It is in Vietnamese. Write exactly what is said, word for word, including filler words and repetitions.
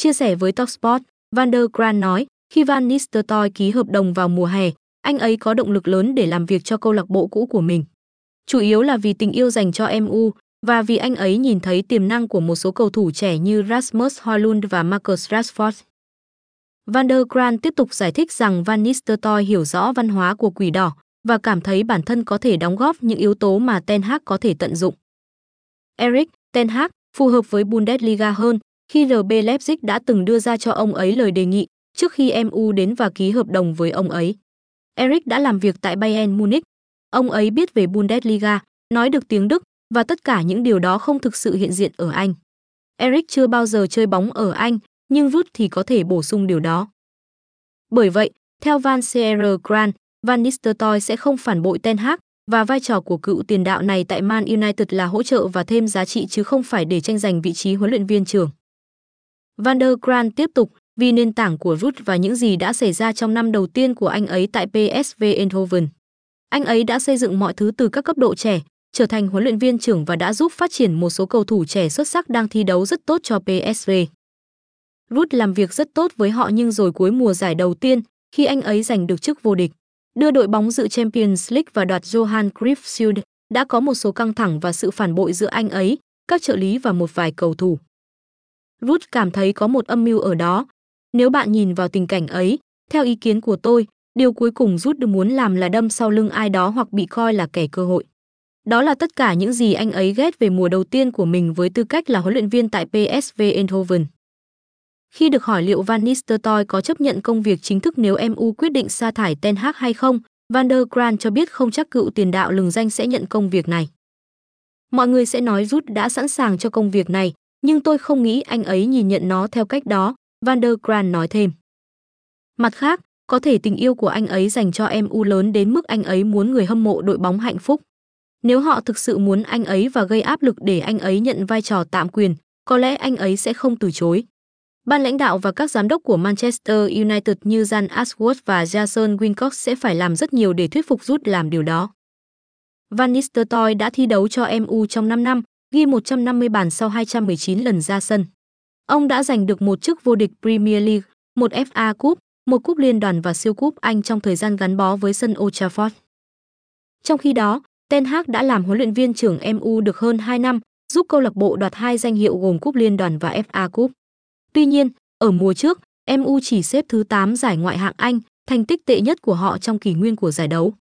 Chia sẻ với Talksport, Van der Kraan nói, khi Van Nistelrooy ký hợp đồng vào mùa hè, anh ấy có động lực lớn để làm việc cho câu lạc bộ cũ của mình. Chủ yếu là vì tình yêu dành cho em u và vì anh ấy nhìn thấy tiềm năng của một số cầu thủ trẻ như Rasmus Højlund và Marcus Rashford. Van der Kraan tiếp tục giải thích rằng Van Nistelrooy hiểu rõ văn hóa của Quỷ Đỏ và cảm thấy bản thân có thể đóng góp những yếu tố mà Ten Hag có thể tận dụng. Erik ten Hag phù hợp với Bundesliga hơn khi rờ bê Leipzig đã từng đưa ra cho ông ấy lời đề nghị trước khi em u đến và ký hợp đồng với ông ấy. Erik đã làm việc tại Bayern Munich. Ông ấy biết về Bundesliga, nói được tiếng Đức và tất cả những điều đó không thực sự hiện diện ở Anh. Erik chưa bao giờ chơi bóng ở Anh, nhưng Ruud thì có thể bổ sung điều đó. Bởi vậy, theo Van der Kraan, Van Nistelrooy sẽ không phản bội Ten Hag và vai trò của cựu tiền đạo này tại Man United là hỗ trợ và thêm giá trị chứ không phải để tranh giành vị trí huấn luyện viên trưởng. Van der Kraan tiếp tục, vì nền tảng của Ruud và những gì đã xảy ra trong năm đầu tiên của anh ấy tại pê ét vê Eindhoven. Anh ấy đã xây dựng mọi thứ từ các cấp độ trẻ, trở thành huấn luyện viên trưởng và đã giúp phát triển một số cầu thủ trẻ xuất sắc đang thi đấu rất tốt cho pê ét vê. Ruud làm việc rất tốt với họ nhưng rồi cuối mùa giải đầu tiên, khi anh ấy giành được chức vô địch, đưa đội bóng dự Champions League và đoạt Johan Cruyff Shield, đã có một số căng thẳng và sự phản bội giữa anh ấy, các trợ lý và một vài cầu thủ. Ruud cảm thấy có một âm mưu ở đó. Nếu bạn nhìn vào tình cảnh ấy, theo ý kiến của tôi, điều cuối cùng Ruud muốn làm là đâm sau lưng ai đó hoặc bị coi là kẻ cơ hội. Đó là tất cả những gì anh ấy ghét về mùa đầu tiên của mình với tư cách là huấn luyện viên tại pê ét vê Eindhoven. Khi được hỏi liệu Van Nistelrooy có chấp nhận công việc chính thức nếu em u quyết định sa thải Ten Hag hay không, Van der Kraan cho biết không chắc cựu tiền đạo lừng danh sẽ nhận công việc này. Mọi người sẽ nói Ruud đã sẵn sàng cho công việc này, nhưng tôi không nghĩ anh ấy nhìn nhận nó theo cách đó, Van der Kraan nói thêm. Mặt khác, có thể tình yêu của anh ấy dành cho em u lớn đến mức anh ấy muốn người hâm mộ đội bóng hạnh phúc. Nếu họ thực sự muốn anh ấy và gây áp lực để anh ấy nhận vai trò tạm quyền, có lẽ anh ấy sẽ không từ chối. Ban lãnh đạo và các giám đốc của Manchester United như Jan Ashworth và Jason Wilcox sẽ phải làm rất nhiều để thuyết phục Ruud làm điều đó. Van Nistelrooy đã thi đấu cho em u trong năm năm, ghi một trăm năm mươi bàn sau hai trăm mười chín lần ra sân. Ông đã giành được một chức vô địch Premier League, một ép a Cup, một cúp liên đoàn và siêu cúp Anh trong thời gian gắn bó với sân Old Trafford. Trong khi đó, Ten Hag đã làm huấn luyện viên trưởng em u được hơn hai năm, giúp câu lạc bộ đoạt hai danh hiệu gồm cúp liên đoàn và ép a Cup. Tuy nhiên, ở mùa trước, em u chỉ xếp thứ tám giải Ngoại hạng Anh, thành tích tệ nhất của họ trong kỷ nguyên của giải đấu.